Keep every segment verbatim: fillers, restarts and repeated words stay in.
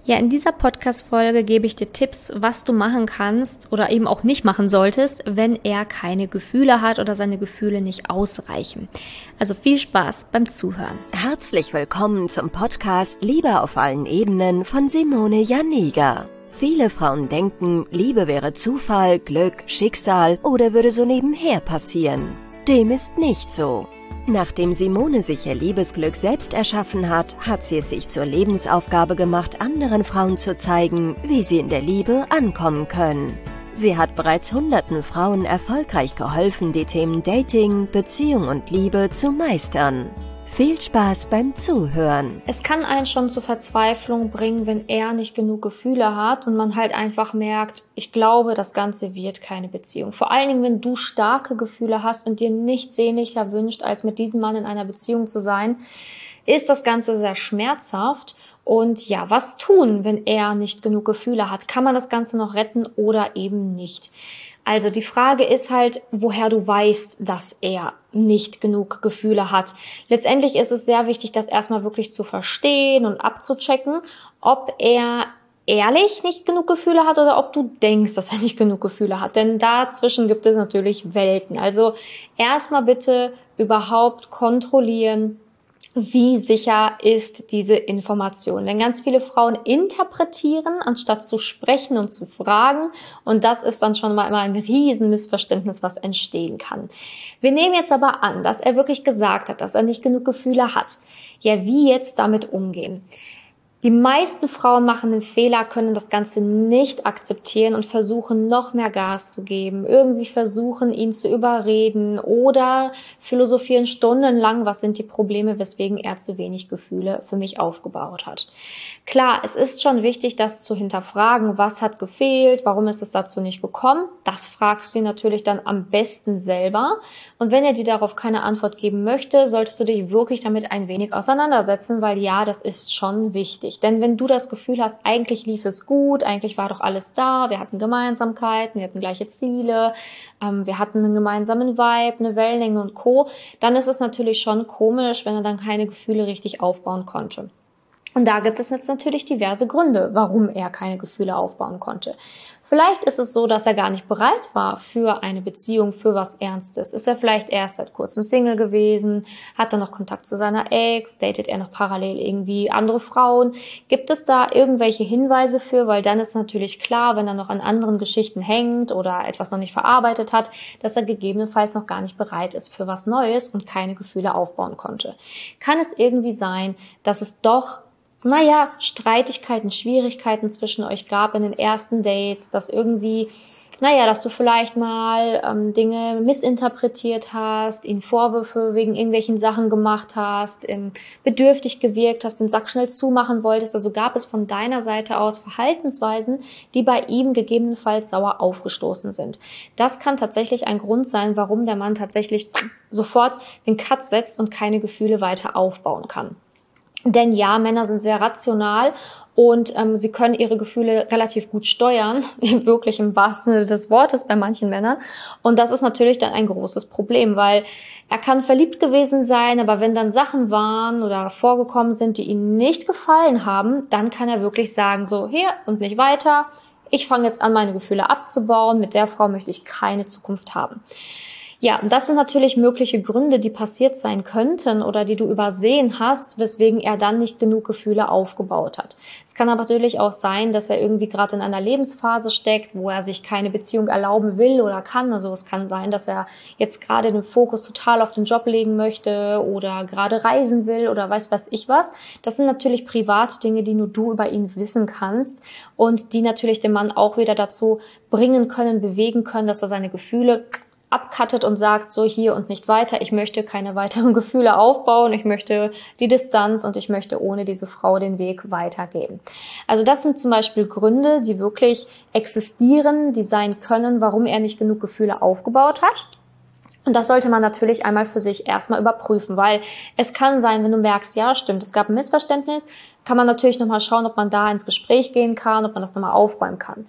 Ja, in dieser Podcast-Folge gebe ich dir Tipps, was du machen kannst oder eben auch nicht machen solltest, wenn er keine Gefühle hat oder seine Gefühle nicht ausreichen. Also viel Spaß beim Zuhören. Herzlich willkommen zum Podcast Liebe auf allen Ebenen von Simone Janiga. Viele Frauen denken, Liebe wäre Zufall, Glück, Schicksal oder würde so nebenher passieren. Dem ist nicht so. Nachdem Simone sich ihr Liebesglück selbst erschaffen hat, hat sie es sich zur Lebensaufgabe gemacht, anderen Frauen zu zeigen, wie sie in der Liebe ankommen können. Sie hat bereits hunderten Frauen erfolgreich geholfen, die Themen Dating, Beziehung und Liebe zu meistern. Viel Spaß beim Zuhören. Es kann einen schon zur Verzweiflung bringen, wenn er nicht genug Gefühle hat und man halt einfach merkt, ich glaube, das Ganze wird keine Beziehung. Vor allen Dingen, wenn du starke Gefühle hast und dir nichts sehnlicher wünscht, als mit diesem Mann in einer Beziehung zu sein, ist das Ganze sehr schmerzhaft. Und ja, was tun, wenn er nicht genug Gefühle hat? Kann man das Ganze noch retten oder eben nicht? Also die Frage ist halt, woher du weißt, dass er nicht genug Gefühle hat. Letztendlich ist es sehr wichtig, das erstmal wirklich zu verstehen und abzuchecken, ob er ehrlich nicht genug Gefühle hat oder ob du denkst, dass er nicht genug Gefühle hat. Denn dazwischen gibt es natürlich Welten. Also erstmal bitte überhaupt kontrollieren, wie sicher ist diese Information? Denn ganz viele Frauen interpretieren, anstatt zu sprechen und zu fragen. Und das ist dann schon mal immer ein Riesenmissverständnis, was entstehen kann. Wir nehmen jetzt aber an, dass er wirklich gesagt hat, dass er nicht genug Gefühle hat. Ja, wie jetzt damit umgehen? Die meisten Frauen machen den Fehler, können das Ganze nicht akzeptieren und versuchen noch mehr Gas zu geben, irgendwie versuchen, ihn zu überreden oder philosophieren stundenlang, was sind die Probleme, weswegen er zu wenig Gefühle für mich aufgebaut hat. Klar, es ist schon wichtig, das zu hinterfragen, was hat gefehlt, warum ist es dazu nicht gekommen. Das fragst du ihn natürlich dann am besten selber. Und wenn er dir darauf keine Antwort geben möchte, solltest du dich wirklich damit ein wenig auseinandersetzen, weil ja, das ist schon wichtig. Denn wenn du das Gefühl hast, eigentlich lief es gut, eigentlich war doch alles da, wir hatten Gemeinsamkeiten, wir hatten gleiche Ziele, ähm, wir hatten einen gemeinsamen Vibe, eine Wellenlänge und Co., dann ist es natürlich schon komisch, wenn er dann keine Gefühle richtig aufbauen konnte. Und da gibt es jetzt natürlich diverse Gründe, warum er keine Gefühle aufbauen konnte. Vielleicht ist es so, dass er gar nicht bereit war für eine Beziehung, für was Ernstes. Ist er vielleicht erst seit kurzem Single gewesen? Hat er noch Kontakt zu seiner Ex? Datet er noch parallel irgendwie andere Frauen? Gibt es da irgendwelche Hinweise für? Weil dann ist natürlich klar, wenn er noch an anderen Geschichten hängt oder etwas noch nicht verarbeitet hat, dass er gegebenenfalls noch gar nicht bereit ist für was Neues und keine Gefühle aufbauen konnte. Kann es irgendwie sein, dass es doch naja, Streitigkeiten, Schwierigkeiten zwischen euch gab in den ersten Dates, dass irgendwie, naja, dass du vielleicht mal ähm, Dinge missinterpretiert hast, ihn Vorwürfe wegen irgendwelchen Sachen gemacht hast, ähm, bedürftig gewirkt hast, den Sack schnell zumachen wolltest. Also gab es von deiner Seite aus Verhaltensweisen, die bei ihm gegebenenfalls sauer aufgestoßen sind. Das kann tatsächlich ein Grund sein, warum der Mann tatsächlich sofort den Cut setzt und keine Gefühle weiter aufbauen kann. Denn ja, Männer sind sehr rational und ähm, sie können ihre Gefühle relativ gut steuern, wirklich im wahrsten Sinne des Wortes bei manchen Männern. Und das ist natürlich dann ein großes Problem, weil er kann verliebt gewesen sein, aber wenn dann Sachen waren oder vorgekommen sind, die ihm nicht gefallen haben, dann kann er wirklich sagen, so hier und nicht weiter. Ich fange jetzt an, meine Gefühle abzubauen. Mit der Frau möchte ich keine Zukunft haben. Ja, und das sind natürlich mögliche Gründe, die passiert sein könnten oder die du übersehen hast, weswegen er dann nicht genug Gefühle aufgebaut hat. Es kann aber natürlich auch sein, dass er irgendwie gerade in einer Lebensphase steckt, wo er sich keine Beziehung erlauben will oder kann. Also es kann sein, dass er jetzt gerade den Fokus total auf den Job legen möchte oder gerade reisen will oder weiß was ich was. Das sind natürlich private Dinge, die nur du über ihn wissen kannst und die natürlich den Mann auch wieder dazu bringen können, bewegen können, dass er seine Gefühle abcuttet und sagt, so hier und nicht weiter, ich möchte keine weiteren Gefühle aufbauen, ich möchte die Distanz und ich möchte ohne diese Frau den Weg weitergehen. Also das sind zum Beispiel Gründe, die wirklich existieren, die sein können, warum er nicht genug Gefühle aufgebaut hat. Und das sollte man natürlich einmal für sich erstmal überprüfen, weil es kann sein, wenn du merkst, ja stimmt, es gab ein Missverständnis, kann man natürlich nochmal schauen, ob man da ins Gespräch gehen kann, ob man das nochmal aufräumen kann.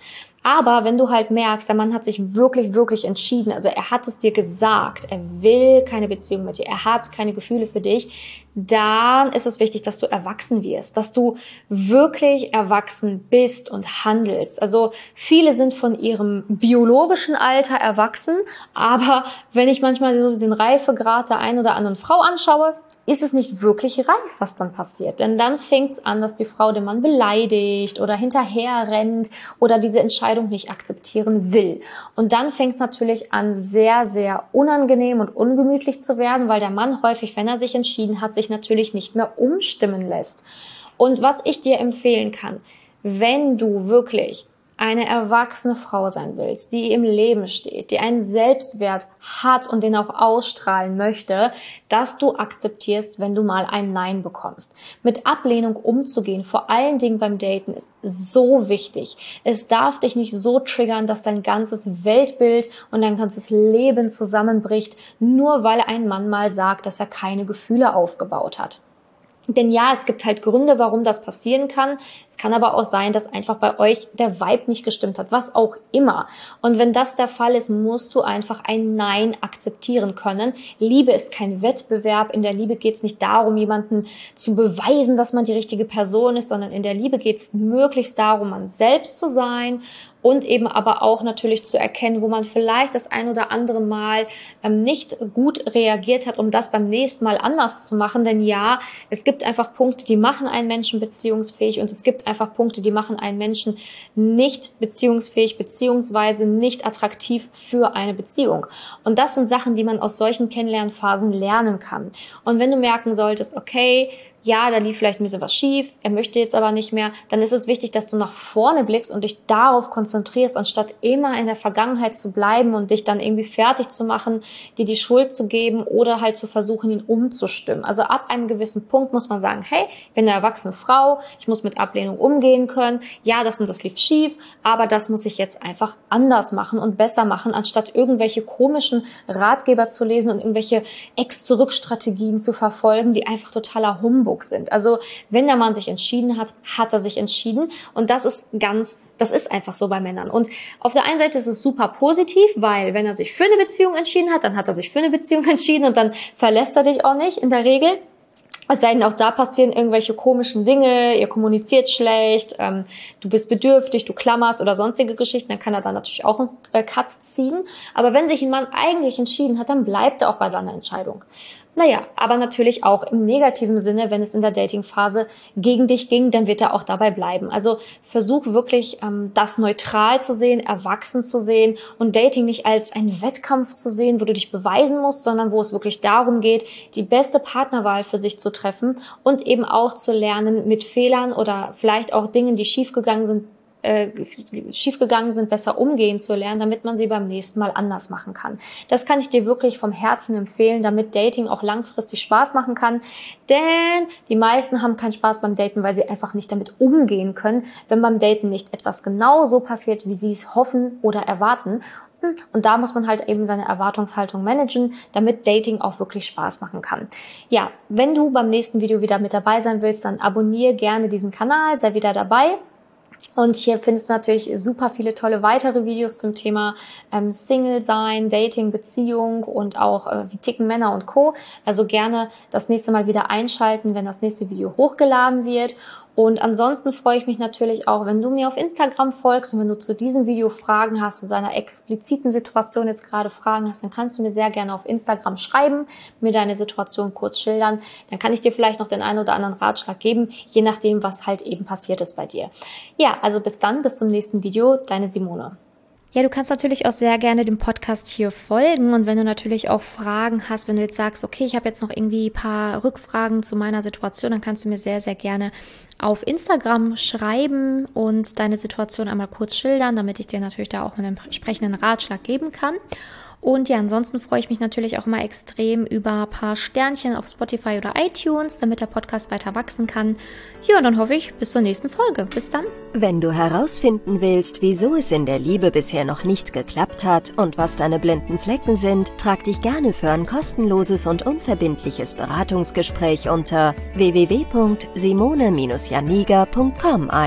Aber wenn du halt merkst, der Mann hat sich wirklich, wirklich entschieden, also er hat es dir gesagt, er will keine Beziehung mit dir, er hat keine Gefühle für dich, dann ist es wichtig, dass du erwachsen wirst, dass du wirklich erwachsen bist und handelst. Also viele sind von ihrem biologischen Alter erwachsen, aber wenn ich manchmal so den Reifegrad der einen oder anderen Frau anschaue, ist es nicht wirklich reif, was dann passiert. Denn dann fängt es an, dass die Frau den Mann beleidigt oder hinterher rennt oder diese Entscheidung nicht akzeptieren will. Und dann fängt es natürlich an, sehr, sehr unangenehm und ungemütlich zu werden, weil der Mann häufig, wenn er sich entschieden hat, sich natürlich nicht mehr umstimmen lässt. Und was ich dir empfehlen kann, wenn du wirklich eine erwachsene Frau sein willst, die im Leben steht, die einen Selbstwert hat und den auch ausstrahlen möchte, dass du akzeptierst, wenn du mal ein Nein bekommst. Mit Ablehnung umzugehen, vor allen Dingen beim Daten, ist so wichtig. Es darf dich nicht so triggern, dass dein ganzes Weltbild und dein ganzes Leben zusammenbricht, nur weil ein Mann mal sagt, dass er keine Gefühle aufgebaut hat. Denn ja, es gibt halt Gründe, warum das passieren kann. Es kann aber auch sein, dass einfach bei euch der Vibe nicht gestimmt hat, was auch immer. Und wenn das der Fall ist, musst du einfach ein Nein akzeptieren können. Liebe ist kein Wettbewerb. In der Liebe geht es nicht darum, jemanden zu beweisen, dass man die richtige Person ist, sondern in der Liebe geht es möglichst darum, man selbst zu sein. Und eben aber auch natürlich zu erkennen, wo man vielleicht das ein oder andere Mal ähm, nicht gut reagiert hat, um das beim nächsten Mal anders zu machen. Denn ja, es gibt einfach Punkte, die machen einen Menschen beziehungsfähig und es gibt einfach Punkte, die machen einen Menschen nicht beziehungsfähig beziehungsweise nicht attraktiv für eine Beziehung. Und das sind Sachen, die man aus solchen Kennenlernphasen lernen kann. Und wenn du merken solltest, okay, ja, da lief vielleicht ein bisschen was schief, er möchte jetzt aber nicht mehr, dann ist es wichtig, dass du nach vorne blickst und dich darauf konzentrierst, anstatt immer in der Vergangenheit zu bleiben und dich dann irgendwie fertig zu machen, dir die Schuld zu geben oder halt zu versuchen, ihn umzustimmen. Also ab einem gewissen Punkt muss man sagen, hey, ich bin eine erwachsene Frau, ich muss mit Ablehnung umgehen können, ja, das und das lief schief, aber das muss ich jetzt einfach anders machen und besser machen, anstatt irgendwelche komischen Ratgeber zu lesen und irgendwelche Ex-Zurück-Strategien zu verfolgen, die einfach totaler Humbug sind. Also wenn der Mann sich entschieden hat, hat er sich entschieden und das ist ganz, das ist einfach so bei Männern. Und auf der einen Seite ist es super positiv, weil wenn er sich für eine Beziehung entschieden hat, dann hat er sich für eine Beziehung entschieden und dann verlässt er dich auch nicht in der Regel. Es sei denn, auch da passieren irgendwelche komischen Dinge, ihr kommuniziert schlecht, ähm, du bist bedürftig, du klammerst oder sonstige Geschichten, dann kann er da natürlich auch einen äh, Cut ziehen. Aber wenn sich ein Mann eigentlich entschieden hat, dann bleibt er auch bei seiner Entscheidung. Naja, aber natürlich auch im negativen Sinne, wenn es in der Datingphase gegen dich ging, dann wird er auch dabei bleiben. Also versuch wirklich, ähm, das neutral zu sehen, erwachsen zu sehen und Dating nicht als einen Wettkampf zu sehen, wo du dich beweisen musst, sondern wo es wirklich darum geht, die beste Partnerwahl für sich zu treffen und eben auch zu lernen, mit Fehlern oder vielleicht auch Dingen, die schiefgegangen sind, äh, schiefgegangen sind, besser umgehen zu lernen, damit man sie beim nächsten Mal anders machen kann. Das kann ich dir wirklich vom Herzen empfehlen, damit Dating auch langfristig Spaß machen kann, denn die meisten haben keinen Spaß beim Daten, weil sie einfach nicht damit umgehen können, wenn beim Daten nicht etwas genau so passiert, wie sie es hoffen oder erwarten. Und da muss man halt eben seine Erwartungshaltung managen, damit Dating auch wirklich Spaß machen kann. Ja, wenn du beim nächsten Video wieder mit dabei sein willst, dann abonniere gerne diesen Kanal, sei wieder dabei. Und hier findest du natürlich super viele tolle weitere Videos zum Thema ähm, Single sein, Dating, Beziehung und auch äh, wie ticken Männer und Co. Also gerne das nächste Mal wieder einschalten, wenn das nächste Video hochgeladen wird. Und ansonsten freue ich mich natürlich auch, wenn du mir auf Instagram folgst und wenn du zu diesem Video Fragen hast, zu deiner expliziten Situation jetzt gerade Fragen hast, dann kannst du mir sehr gerne auf Instagram schreiben, mir deine Situation kurz schildern. Dann kann ich dir vielleicht noch den einen oder anderen Ratschlag geben, je nachdem, was halt eben passiert ist bei dir. Ja, also bis dann, bis zum nächsten Video, deine Simone. Ja, du kannst natürlich auch sehr gerne dem Podcast hier folgen und wenn du natürlich auch Fragen hast, wenn du jetzt sagst, okay, ich habe jetzt noch irgendwie ein paar Rückfragen zu meiner Situation, dann kannst du mir sehr, sehr gerne auf Instagram schreiben und deine Situation einmal kurz schildern, damit ich dir natürlich da auch einen entsprechenden Ratschlag geben kann. Und ja, ansonsten freue ich mich natürlich auch immer extrem über ein paar Sternchen auf Spotify oder iTunes, damit der Podcast weiter wachsen kann. Ja, und dann hoffe ich, bis zur nächsten Folge. Bis dann. Wenn du herausfinden willst, wieso es in der Liebe bisher noch nicht geklappt hat und was deine blinden Flecken sind, trag dich gerne für ein kostenloses und unverbindliches Beratungsgespräch unter w w w punkt simone Bindestrich janiga punkt com ein.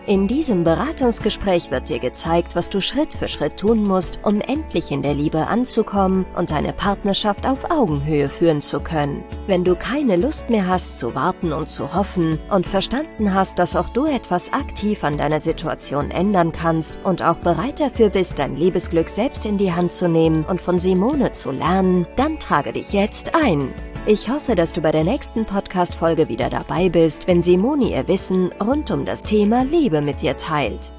In diesem Beratungsgespräch wird dir gezeigt, was du Schritt für Schritt tun musst, um endlich in der Liebe anzukommen und deine Partnerschaft auf Augenhöhe führen zu können. Wenn du keine Lust mehr hast zu warten und zu hoffen und verstanden hast, dass auch du etwas aktiv an deiner Situation ändern kannst und auch bereit dafür bist, dein Liebesglück selbst in die Hand zu nehmen und von Simone zu lernen, dann trage dich jetzt ein. Ich hoffe, dass du bei der nächsten Podcast-Folge wieder dabei bist, wenn Simone ihr Wissen rund um das Thema Liebe mit dir teilt.